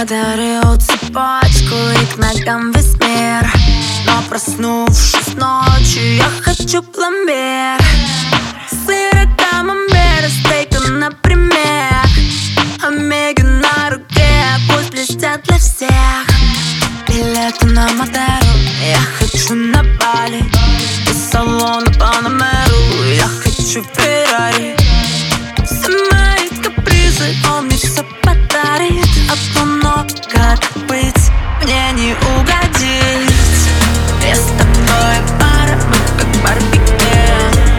подарил цепочку и к ногам весь мир. Но проснувшись ночью, я хочу пломбир. Сыр и камамбер, стейка, например. Омега на руке, пусть блестят для всех. Билеты на Мадеру, я хочу на Бали. Из салона Панамеру, я хочу Феррари. Все мои капризы, он мне все подарит. Одно, как быть, мне не угодить. Я с тобой пара, мы как барбекю.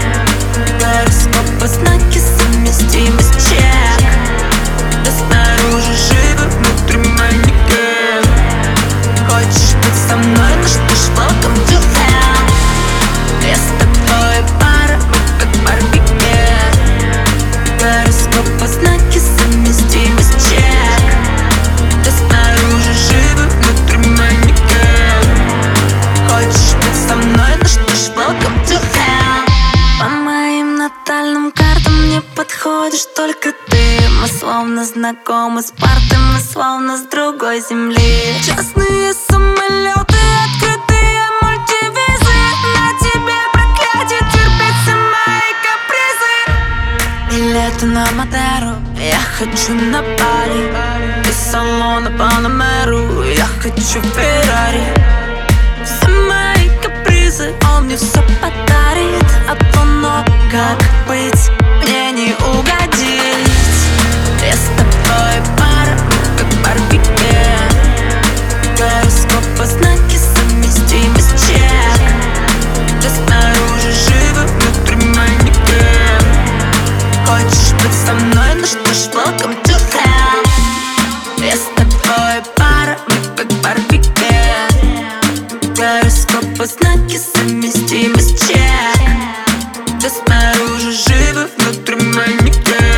Гороскопы, знаки, совместимость чек. Да снаружи живы, внутри манекен. Хочешь быть со мной, ну что ж, welcome to hell. Я с тобой пара, мы как барбекю. Гороскопы, знаки, совместимость чек. Да снаружи живы, внутри манекен. Хочешь быть со мной, ну что ж, welcome to hell. По моим натальным картам не подходишь только ты. Мы словно знакомы с парты, мы словно с другой земли. Частные самолеты, открытые мультивизы. На тебе проклятие, терпеть все мои капризы. Билеты на Мадеру, я хочу на Бали. Из салона Панамеру, я хочу Феррари. Все мои капризы, он мне все подарит. Одно, как быть, мне не угодить. Я с тобой пара, мы как барбекю. Гороскопы, знаки, совместимость чек. Да снаружи живы, внутри манекен. Хочешь быть со мной, ну что ж, welcome to hell. Я с тобой пара, мы как барбекю. Гороскопы, знаки, совместимость чек. Да снаружи живы, внутри манекен.